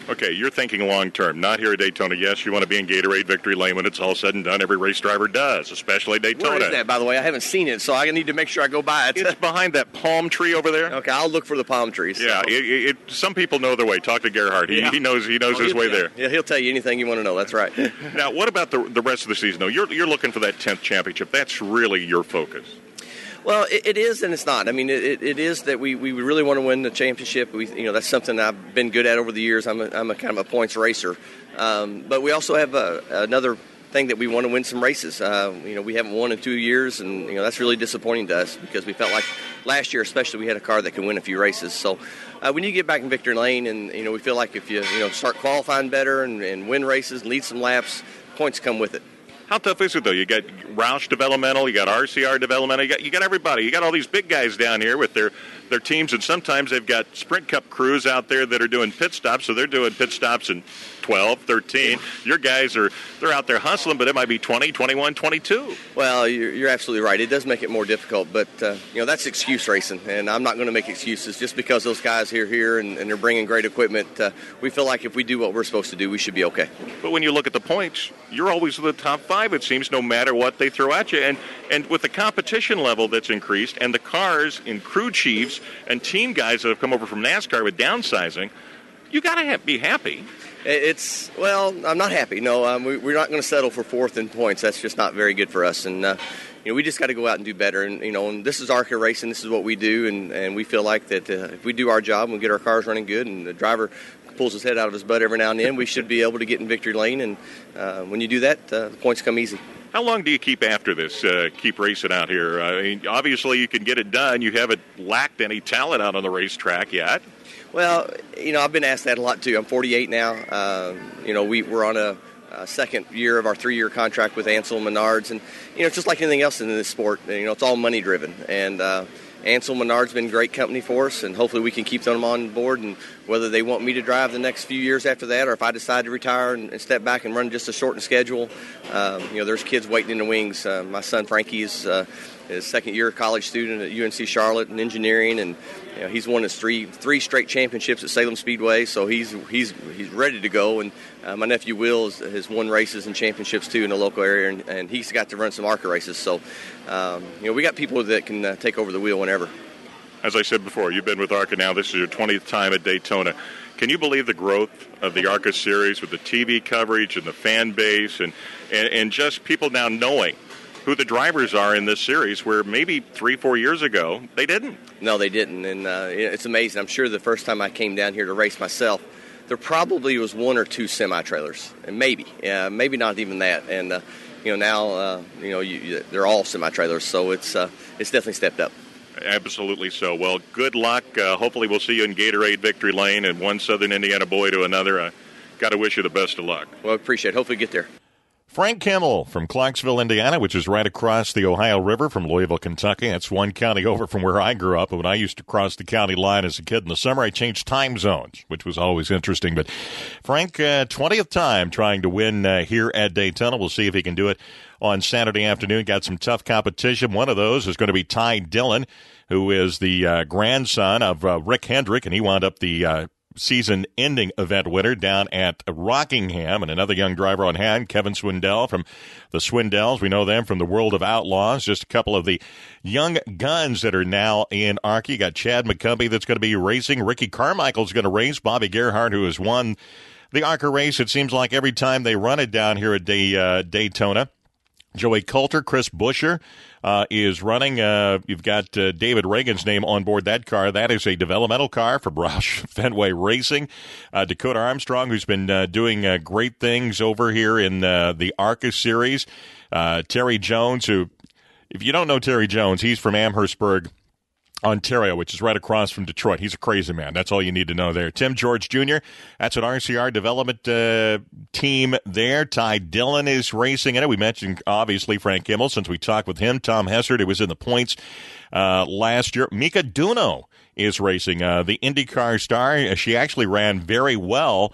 Okay, you're thinking long term, not here at Daytona. Yes, you want to be in Gatorade Victory Lane when it's all said and done. Every race driver does, especially Daytona. Where is that, by the way? I haven't seen it, so I need to make sure I go by it. It's behind that palm tree over there. Okay, I'll look for the palm trees. So. Yeah, it, it, some people know their way. Talk to Gerhard. He, yeah. he knows he knows oh, his way yeah. there. Yeah, he'll tell you anything you want to know. That's right. Now, what about the the rest of the season, though? You're, you're looking for that tenth championship. That's really your focus. Well, it, it is and it's not. I mean, it, it is that we, we really want to win the championship. We, you know, that's something I've been good at over the years. I'm a, I'm a kind of a points racer. Um, but we also have a, another thing that we want to win some races. Uh, you know, we haven't won in two years, and, you know, that's really disappointing to us because we felt like last year especially we had a car that can win a few races. So uh, when you get back in victory lane and, you know, we feel like if you, you know, start qualifying better and, and win races and lead some laps, points come with it. How tough is it, though? You got Roush Developmental, you got R C R Developmental, you got you got everybody. You got all these big guys down here with their, their teams, and sometimes they've got Sprint Cup crews out there that are doing pit stops, so they're doing pit stops in twelve, thirteen. Your guys are they're out there hustling, but it might be twenty, twenty-one, twenty-two. Well, you're, you're absolutely right. It does make it more difficult, but uh, you know that's excuse racing, and I'm not going to make excuses just because those guys are here and, and they're bringing great equipment. Uh, we feel like if we do what we're supposed to do, we should be okay. But when you look at the points, you're always in the top five, it seems, no matter what they throw at you. And, and with the competition level that's increased and the cars and crew chiefs and team guys that have come over from NASCAR with downsizing, you got to be happy. It's, well, I'm not happy. No, um, we, we're not going to settle for fourth in points. That's just not very good for us. And, uh, you know, we just got to go out and do better. And, you know, and this is ARCA racing. This is what we do. And, and we feel like that uh, if we do our job and we get our cars running good and the driver pulls his head out of his butt every now and then, we should be able to get in victory lane. And uh, when you do that, uh, the points come easy. How long do you keep after this, uh, keep racing out here? I mean, obviously you can get it done. You haven't lacked any talent out on the racetrack yet. Well, you know, I've been asked that a lot, too. I'm forty-eight now. Uh, you know, we, we're on a, a second year of our three-year contract with Ansel Menards. And, you know, it's just like anything else in this sport. You know, it's all money-driven. And uh, Ansel Menard's been great company for us, and hopefully we can keep them on board. And whether they want me to drive the next few years after that or if I decide to retire and, and step back and run just a shortened schedule, um, you know, there's kids waiting in the wings. Uh, my son Frankie is uh, his second year college student at U N C Charlotte in engineering, and you know, he's won his three three straight championships at Salem Speedway, so he's he's he's ready to go. And uh, my nephew Will is, has won races and championships too in the local area, and, and he's got to run some ARCA races. So um, you know, we got people that can uh, take over the wheel whenever. As I said before, you've been with ARCA now. This is your twentieth time at Daytona. Can you believe the growth of the ARCA series with the T V coverage and the fan base and, and, and just people now knowing who the drivers are in this series, where maybe three, four years ago, they didn't? No, they didn't, and uh, it's amazing. I'm sure the first time I came down here to race myself, there probably was one or two semi-trailers, and maybe, uh, maybe not even that. And, uh, you know, now, uh, you know, you, you, they're all semi-trailers, so it's uh, it's definitely stepped up. Absolutely so. Well, good luck. Uh, hopefully we'll see you in Gatorade Victory Lane and one Southern Indiana boy to another. I got to wish you the best of luck. Well, appreciate it. Hopefully get there. Frank Kimmel from Clarksville, Indiana, which is right across the Ohio River from Louisville, Kentucky. That's one county over from where I grew up. When I used to cross the county line as a kid in the summer, I changed time zones, which was always interesting. But Frank, uh, twentieth time trying to win uh, here at Daytona. We'll see if he can do it on Saturday afternoon. Got some tough competition. One of those is going to be Ty Dillon, who is the uh, grandson of uh, Rick Hendrick, and he wound up the uh, season-ending event winner down at Rockingham. And another young driver on hand, Kevin Swindell from the Swindells. We know them from the World of Outlaws. Just a couple of the young guns that are now in ARCA. You got Chad McCumbee that's going to be racing. Ricky Carmichael's going to race. Bobby Gerhart, who has won the ARCA race, it seems like every time they run it down here at Day, uh, Daytona. Joey Coulter, Chris Buescher uh, is running. Uh, you've got uh, David Reagan's name on board that car. That is a developmental car for Roush Fenway Racing. Uh, Dakota Armstrong, who's been uh, doing uh, great things over here in uh, the ARCA series. Uh, Terry Jones, who, if you don't know Terry Jones, he's from Amherstburg, Ontario, which is right across from Detroit. He's a crazy man. That's all you need to know there. Tim George Junior, that's an R C R development uh, team there. Ty Dillon is racing in it. We mentioned, obviously, Frank Kimmel, since we talked with him. Tom Hessert, who was in the points uh, last year. Mika Duno is racing, uh, the IndyCar star. She actually ran very well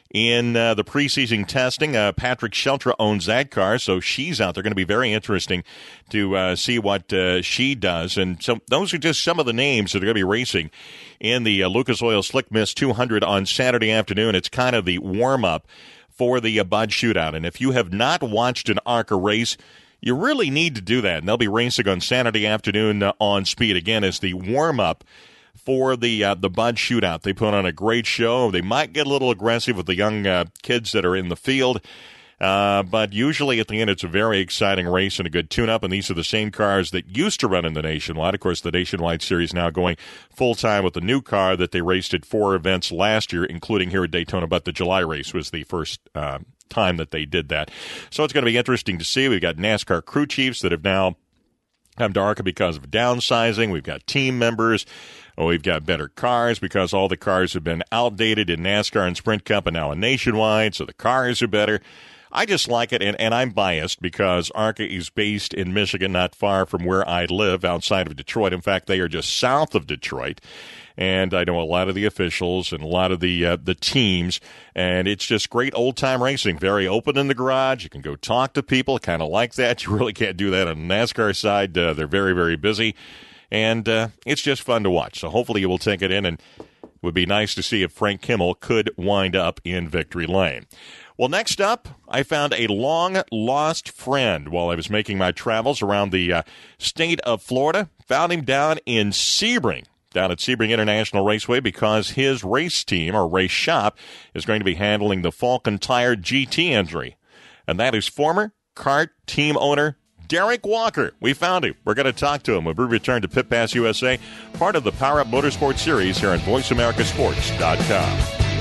in uh, the preseason testing. Uh, Patrick Sheltra owns that car, so she's out there. Going to be very interesting to uh, see what uh, she does. And so those are just some of the names that are going to be racing in the uh, Lucas Oil Slick Mist two hundred on Saturday afternoon. It's kind of the warm-up for the uh, Bud Shootout. And if you have not watched an ARCA race, you really need to do that. And they'll be racing on Saturday afternoon uh, on Speed. Again, as the warm-up for the uh, the Bud Shootout. They put on a great show. They might get a little aggressive with the young uh, kids that are in the field, uh, but usually at the end it's a very exciting race and a good tune-up, and these are the same cars that used to run in the Nationwide. Of course, the Nationwide Series now going full-time with the new car that they raced at four events last year, including here at Daytona, but the July race was the first uh, time that they did that. So it's going to be interesting to see. We've got NASCAR crew chiefs that have now come to ARCA because of downsizing. We've got team members. Oh, we've got better cars because all the cars have been outdated in NASCAR and Sprint Cup and now in Nationwide, so the cars are better. I just like it, and, and I'm biased because ARCA is based in Michigan, not far from where I live, outside of Detroit. In fact, they are just south of Detroit, and I know a lot of the officials and a lot of the uh, the teams, and it's just great old-time racing, very open in the garage. You can go talk to people, kind of like that. You really can't do that on the NASCAR side. Uh, they're very, very busy. And uh, it's just fun to watch. So hopefully you will take it in, and it would be nice to see if Frank Kimmel could wind up in victory lane. Well, next up, I found a long-lost friend while I was making my travels around the uh, state of Florida. Found him down in Sebring, down at Sebring International Raceway, because his race team or race shop is going to be handling the Falcon Tire G T entry. And that is former kart team owner Derek Walker. We found him. We're going to talk to him when we return to Pit Pass U S A, part of the Power Up Motorsports Series here on voice america sports dot com.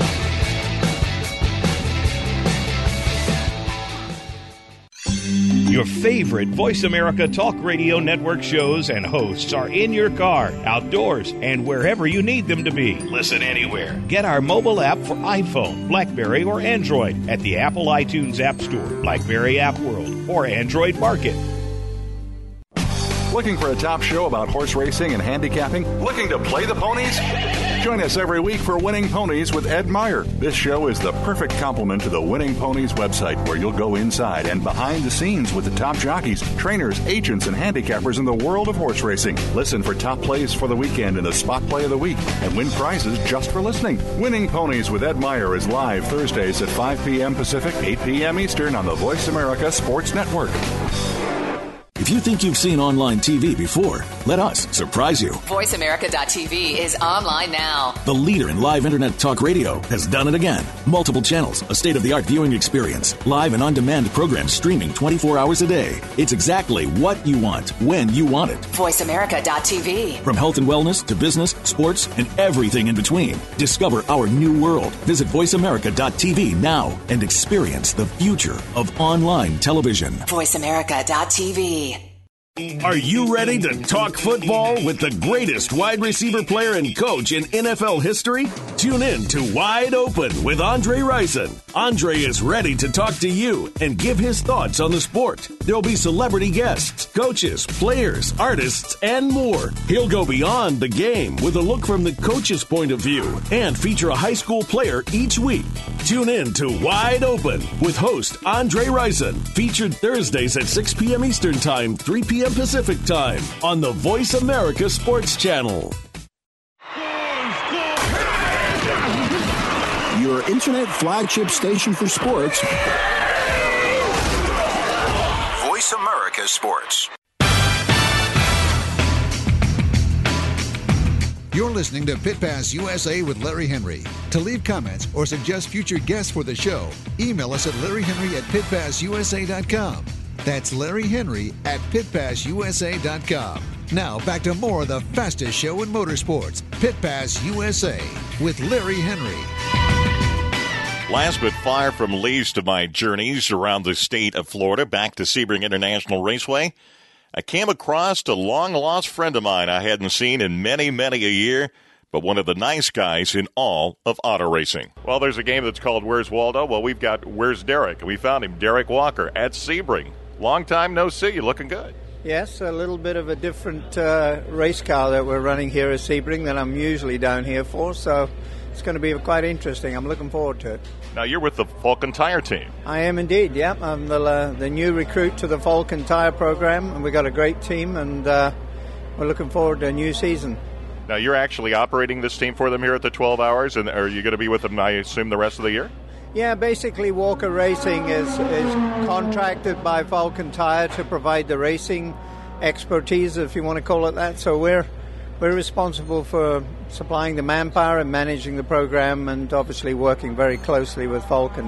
Your favorite Voice America Talk Radio Network shows and hosts are in your car, outdoors, and wherever you need them to be. Listen anywhere. Get our mobile app for iPhone, BlackBerry, or Android at the Apple iTunes App Store, BlackBerry App World, or Android Market. Looking for a top show about horse racing and handicapping? Looking to play the ponies? Join us every week for Winning Ponies with Ed Meyer. This show is the perfect complement to the Winning Ponies website, where you'll go inside and behind the scenes with the top jockeys, trainers, agents, and handicappers in the world of horse racing. Listen for top plays for the weekend and the spot play of the week, and win prizes just for listening. Winning Ponies with Ed Meyer is live Thursdays at five p.m. Pacific, eight p.m. Eastern on the Voice America Sports Network. If you think you've seen online T V before, let us surprise you. voice america dot t v is online now. The leader in live internet talk radio has done it again. Multiple channels, a state-of-the-art viewing experience, live and on-demand programs streaming twenty-four hours a day. It's exactly what you want, when you want it. voice america dot t v. From health and wellness to business, sports, and everything in between. Discover our new world. Visit voice america dot t v now and experience the future of online television. voice america dot t v. Are you ready to talk football with the greatest wide receiver player and coach in N F L history? Tune in to Wide Open with Andre Rison. Andre is ready to talk to you and give his thoughts on the sport. There'll be celebrity guests, coaches, players, artists, and more. He'll go beyond the game with a look from the coach's point of view and feature a high school player each week. Tune in to Wide Open with host Andre Rison, featured Thursdays at six p.m. Eastern Time, three p.m. Pacific Time on the Voice America Sports Channel. Your internet flagship station for sports. Voice America Sports. You're listening to Pit Pass U S A with Larry Henry. To leave comments or suggest future guests for the show, email us at larry henry at pit pass u s a dot com. That's Larry Henry at pit pass u s a dot com. Now back to more of the fastest show in motorsports, Pit Pass U S A with Larry Henry. Last but far from least of my journeys around the state of Florida, back to Sebring International Raceway, I came across a long-lost friend of mine I hadn't seen in many, many a year, but one of the nice guys in all of auto racing. Well, there's a game that's called Where's Waldo? Well, we've got Where's Derek? We found him, Derek Walker, at Sebring. Long time no see. You're looking good. Yes, a little bit of a different uh, race car that we're running here at Sebring than I'm usually down here for, so it's going to be quite interesting. I'm looking forward to it. Now, you're with the Falken Tire team. I am indeed, yeah. I'm the, uh, the new recruit to the Falken Tire program, and we've got a great team, and uh, we're looking forward to a new season. Now, you're actually operating this team for them here at the twelve hours, and are you going to be with them, I assume, the rest of the year? Yeah, basically Walker Racing is, is contracted by Falken Tire to provide the racing expertise, if you want to call it that. So we're we're responsible for supplying the manpower and managing the program, and obviously working very closely with Falken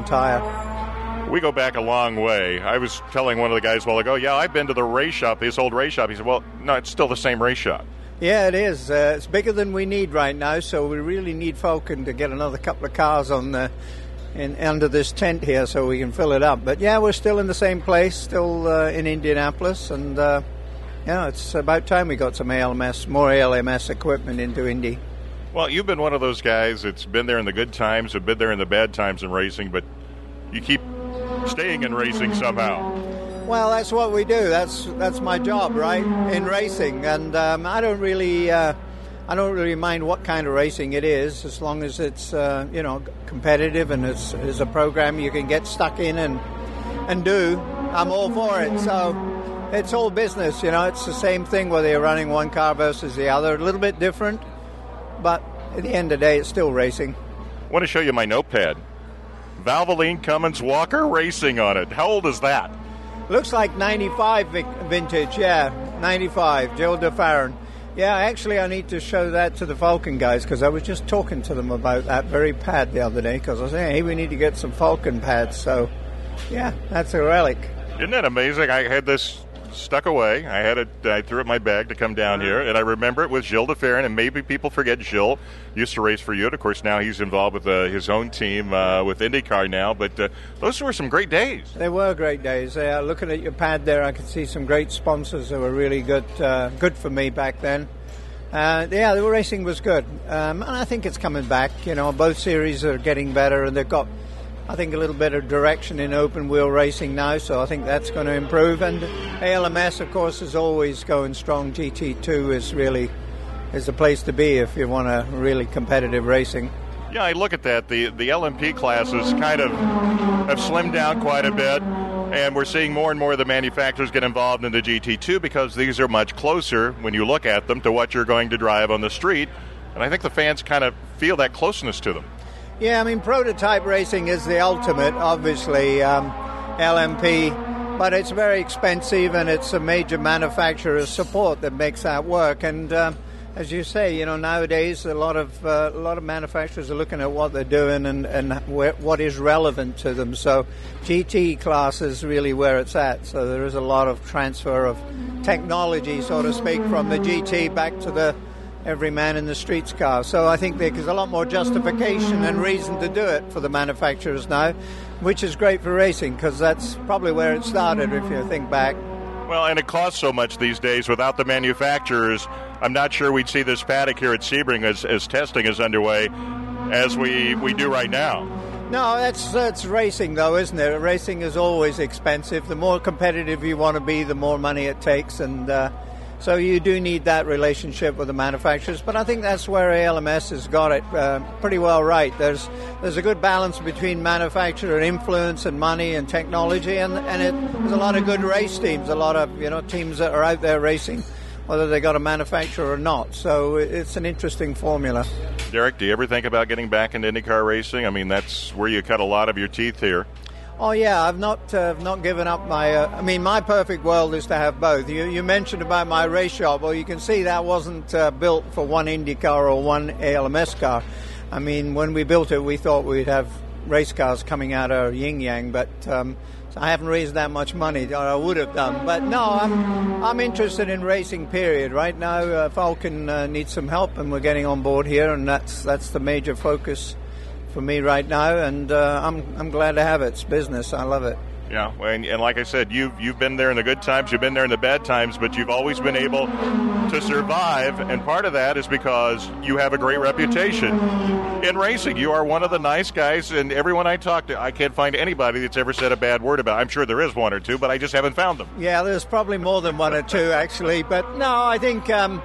Tire. We go back a long way. I was telling one of the guys a while ago, yeah, I've been to the race shop, this old race shop. He said, well, no, it's still the same race shop. Yeah, it is. Uh, it's bigger than we need right now, so we really need Falken to get another couple of cars on the in under this tent here so we can fill it up. But yeah, we're still in the same place, still uh, in Indianapolis, and uh, yeah, it's about time we got some A L M S, more A L M S equipment into Indy. Well, you've been one of those guys that's been there in the good times and been there in the bad times in racing, but you keep staying in racing somehow. Well, that's what we do. That's that's my job, right, in racing. And um, I don't really, uh, I don't really mind what kind of racing it is, as long as it's, uh, you know, competitive and it's, it's a program you can get stuck in and and do. I'm all for it. So it's all business, you know. It's the same thing whether you're running one car versus the other. A little bit different, but at the end of the day, it's still racing. I want to show you my notepad. Valvoline Cummins Walker Racing on it. How old is that? Looks like ninety-five vintage, yeah, ninety-five, Joe DeFarron. Yeah, actually I need to show that to the Falken guys, because I was just talking to them about that very pad the other day, because I was saying, hey, we need to get some Falken pads. So, yeah, that's a relic. Isn't that amazing? I had this stuck away. I had it. I threw it in my bag to come down here, and I remember it was Gilles DeFerrin, and maybe people forget Gilles used to race for you. And of course, now he's involved with uh, his own team uh, with IndyCar now. But uh, those were some great days. They were great days. Uh, looking at your pad there, I could see some great sponsors that were really good, uh, good for me back then. Uh, yeah, the racing was good, um, and I think it's coming back. You know, both series are getting better, and they've got, I think, a little bit of direction in open wheel racing now, so I think that's going to improve. And A L M S, of course, is always going strong. G T two is really is the place to be if you want a really competitive racing. Yeah, I look at that. The the L M P classes kind of have slimmed down quite a bit, and we're seeing more and more of the manufacturers get involved in the G T two because these are much closer when you look at them to what you're going to drive on the street, and I think the fans kind of feel that closeness to them. Yeah, I mean, prototype racing is the ultimate, obviously, um, L M P, but it's very expensive, and it's a major manufacturer's support that makes that work. And uh, as you say, you know, nowadays a lot of uh, a lot of manufacturers are looking at what they're doing and, and where, what is relevant to them. So G T class is really where it's at. So there is a lot of transfer of technology, so to speak, from the G T back to the every man in the streets car. So I think there's a lot more justification and reason to do it for the manufacturers now, which is great for racing, because that's probably where it started if you think back. Well, and it costs so much these days. Without the manufacturers, I'm not sure we'd see this paddock here at Sebring as, as testing is underway as we, we do right now. No, that's that's racing, though, isn't it? Racing is always expensive. The more competitive you want to be, the more money it takes, and uh, so you do need that relationship with the manufacturers. But I think that's where A L M S has got it uh, pretty well right. There's there's a good balance between manufacturer influence and money and technology, and and it, there's a lot of good race teams, a lot of you know teams that are out there racing, whether they got a manufacturer or not. So it's an interesting formula. Derek, do you ever think about getting back into IndyCar racing? I mean, that's where you cut a lot of your teeth here. Oh yeah, I've not uh, not given up my. Uh, I mean, my perfect world is to have both. You you mentioned about my race shop. Well, you can see that wasn't uh, built for one Indy car or one A L M S car. I mean, when we built it, we thought we'd have race cars coming out of yin yang, but um, so I haven't raised that much money, or I would have done. But no, I'm I'm interested in racing. Period. Right now, uh, Falken uh, needs some help, and we're getting on board here, and that's that's the major focus for me right now, and uh, I'm I'm glad to have it. It's business. I love it. Yeah, and, and like I said, you've you've been there in the good times, you've been there in the bad times, but you've always been able to survive, and part of that is because you have a great reputation in racing. You are one of the nice guys, and everyone I talk to, I can't find anybody that's ever said a bad word about it. I'm sure there is one or two, but I just haven't found them. Yeah, there's probably more than one or two, actually, but no, I think... Um,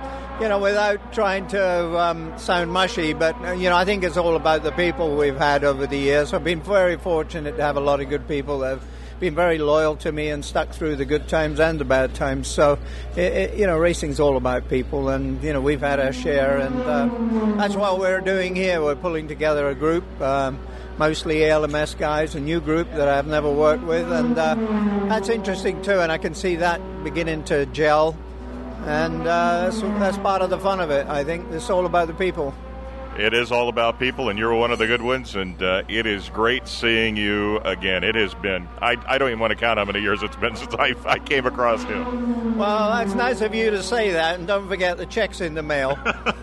you know, without trying to um, sound mushy, but, uh, you know, I think it's all about the people we've had over the years. I've been very fortunate to have a lot of good people that have been very loyal to me and stuck through the good times and the bad times. So, it, it, you know, racing's all about people, and, you know, we've had our share, and uh, that's what we're doing here. We're pulling together a group, um, mostly A L M S guys, a new group that I've never worked with, and uh, that's interesting too, and I can see that beginning to gel. And uh, that's, that's part of the fun of it, I think. It's all about the people. It is all about people, and you're one of the good ones, and uh, it is great seeing you again. It has been, I, I don't even want to count how many years it's been since I, I came across you. Well, that's nice of you to say that, and don't forget the checks in the mail.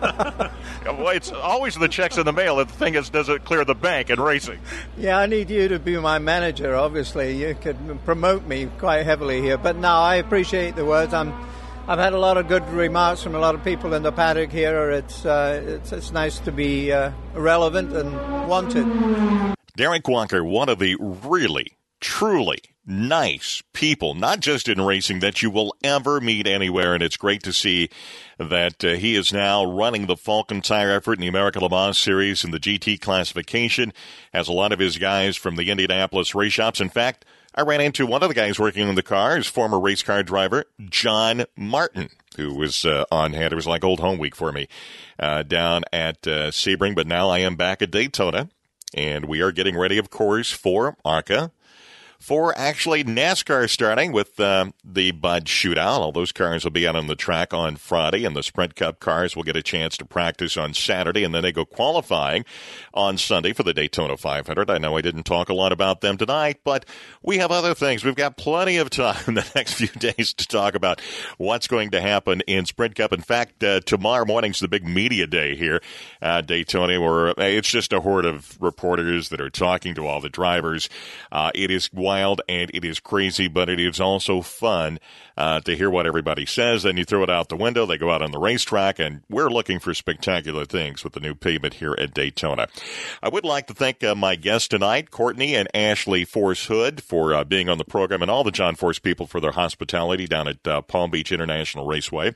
Well, it's always the checks in the mail. The thing is, does it clear the bank in racing? Yeah, I need you to be my manager, obviously. You could promote me quite heavily here. But no, I appreciate the words. I'm I've had a lot of good remarks from a lot of people in the paddock here. It's uh, it's, it's nice to be uh, relevant and wanted. Derek Walker, one of the really, truly nice people, not just in racing, that you will ever meet anywhere. And it's great to see that uh, he is now running the Falcon Tire effort in the American Le Mans Series in the G T classification. Has a lot of his guys from the Indianapolis race shops. In fact, I ran into one of the guys working on the car, his former race car driver, John Martin, who was uh, on hand. It was like old home week for me uh, down at uh, Sebring. But now I am back at Daytona, and we are getting ready, of course, for ARCA, for actually NASCAR starting with uh, the Bud Shootout. All those cars will be out on the track on Friday, and the Sprint Cup cars will get a chance to practice on Saturday, and then they go qualifying on Sunday for the Daytona five hundred. I know I didn't talk a lot about them tonight, but we have other things. We've got plenty of time in the next few days to talk about what's going to happen in Sprint Cup. In fact, uh, tomorrow morning's the big media day here at Daytona, where it's just a horde of reporters that are talking to all the drivers. Uh, it is wild and it is crazy, but it is also fun uh, to hear what everybody says. Then you throw it out the window. They go out on the racetrack, and we're looking for spectacular things with the new pavement here at Daytona. I would like to thank uh, my guests tonight, Courtney and Ashley Force Hood, for uh, being on the program, and all the John Force people for their hospitality down at uh, Palm Beach International Raceway.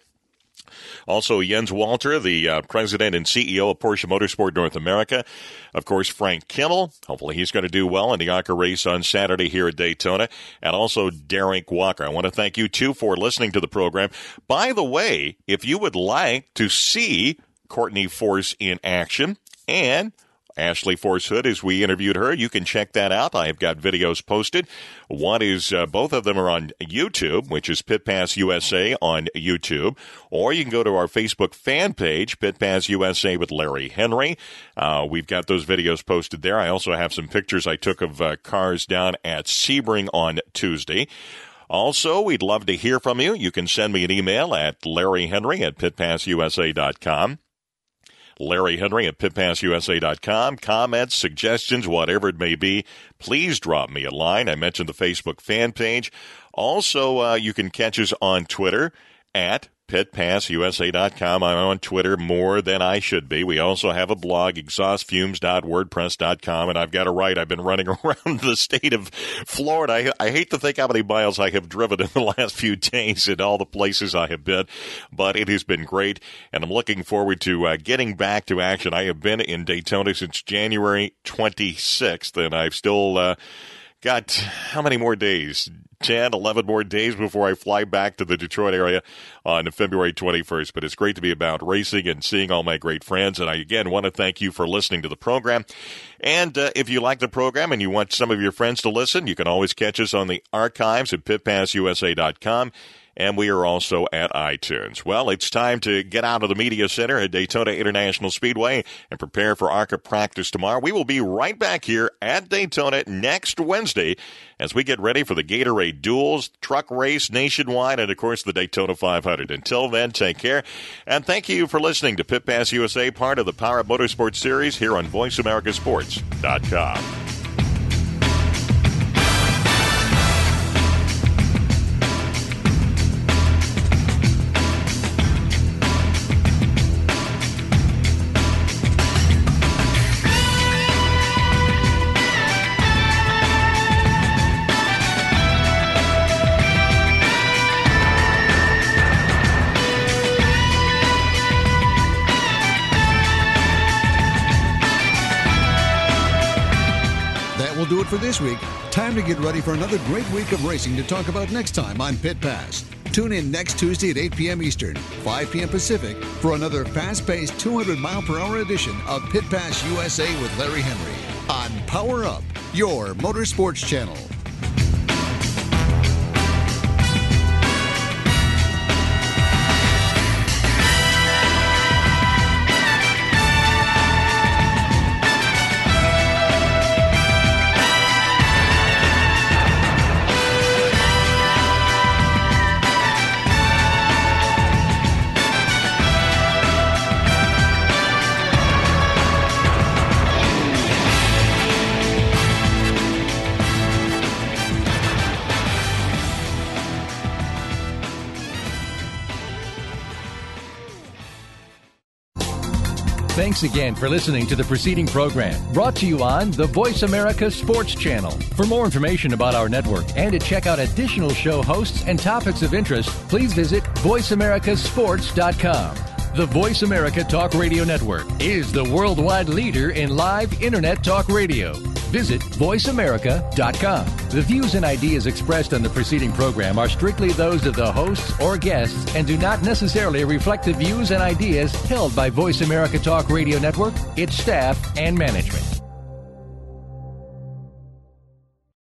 Also, Jens Walter, the uh, president and C E O of Porsche Motorsport North America. Of course, Frank Kimmel. Hopefully he's going to do well in the ARCA race on Saturday here at Daytona. And also Derek Walker. I want to thank you, too, for listening to the program. By the way, if you would like to see Courtney Force in action and Ashley Force Hood, as we interviewed her, you can check that out. I have got videos posted. One is, uh, both of them are on YouTube, which is Pit Pass U S A on YouTube. Or you can go to our Facebook fan page, Pit Pass U S A with Larry Henry. Uh, we've got those videos posted there. I also have some pictures I took of uh, cars down at Sebring on Tuesday. Also, we'd love to hear from you. You can send me an email at Larry Henry at pit pass u s a dot com. Larry Henry at pit pass u s a dot com. Comments, suggestions, whatever it may be, please drop me a line. I mentioned the Facebook fan page. Also, uh, you can catch us on Twitter at pit pass u s a dot com. I'm on Twitter more than I should be. We also have a blog, exhaust fumes dot wordpress dot com, and I've got to write. I've been running around the state of Florida. I, I hate to think how many miles I have driven in the last few days and all the places I have been, but it has been great, and I'm looking forward to uh, getting back to action. I have been in Daytona since January twenty-sixth, and I've still uh, got how many more days? ten, eleven more days before I fly back to the Detroit area on February twenty-first. But it's great to be about racing and seeing all my great friends. And I, again, want to thank you for listening to the program. And uh, if you like the program and you want some of your friends to listen, you can always catch us on the archives at pit pass u s a dot com. And we are also at iTunes. Well, it's time to get out of the media center at Daytona International Speedway and prepare for ARCA practice tomorrow. We will be right back here at Daytona next Wednesday as we get ready for the Gatorade Duels, truck race nationwide, and, of course, the Daytona five hundred. Until then, take care. And thank you for listening to Pit Pass U S A, part of the Power Up Motorsports series here on voice america sports dot com. for this week. Time to get ready for another great week of racing to talk about next time on Pit Pass. Tune in next Tuesday at eight p.m. Eastern, five p.m. Pacific for another fast-paced two hundred mile per hour edition of Pit Pass U S A with Larry Henry on Power Up, your motorsports channel. Thanks again for listening to the preceding program, brought to you on the Voice America Sports Channel. For more information about our network and to check out additional show hosts and topics of interest, please visit voice america sports dot com. The Voice America Talk Radio Network is the worldwide leader in live Internet talk radio. Visit voice america dot com. The views and ideas expressed on the preceding program are strictly those of the hosts or guests and do not necessarily reflect the views and ideas held by Voice America Talk Radio Network, its staff, and management.